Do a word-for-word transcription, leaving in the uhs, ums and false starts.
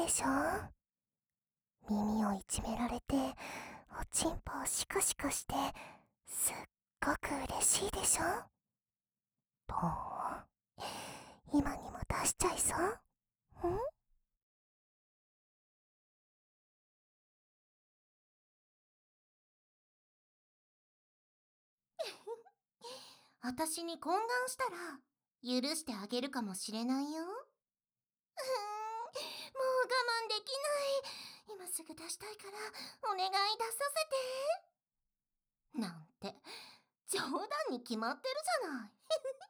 しょ？耳をいじめられて、おちんぽをシカシカして、すっごく嬉しいでしょ？ぽーん。今にも出しちゃいそう？ん？ 私に懇願したら許してあげるかもしれないよ。うーん、もう我慢できない。今すぐ出したいからお願い出させて。なんて冗談に決まってるじゃない。